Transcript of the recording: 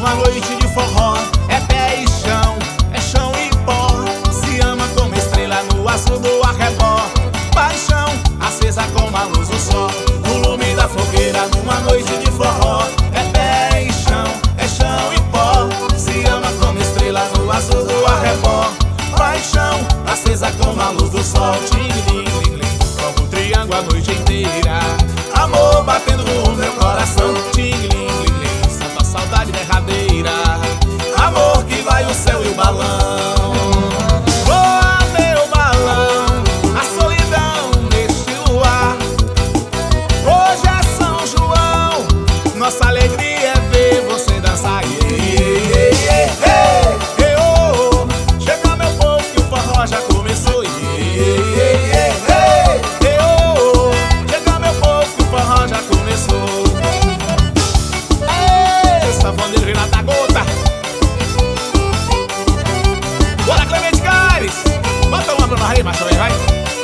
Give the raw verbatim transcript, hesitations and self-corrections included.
numa noite de forró. É pé e chão, é chão e pó. Se ama como estrela no azul do arrebó. Paixão acesa como a luz do sol, no lume da fogueira numa noite de forró. É pé e chão, é chão e pó. Se ama como estrela no azul do arrebó. Paixão acesa como a luz do sol. Tim-lim-lim-lim, como um triângulo a noite inteira. Amor batendo no meu coração. Tim-lim-lim-lim, santa saudade derradeira. Amor que vai o céu e o balão. Voa meu balão, a solidão neste luar. Hoje é São João, nossa alegria é ver você dançar. Chega meu povo que o forró já começou. Chega meu povo que o forró já começou. Safoneiro Renato da Gota. Bora, Clemente Caires, bota uma pra nós aí, macho, vai.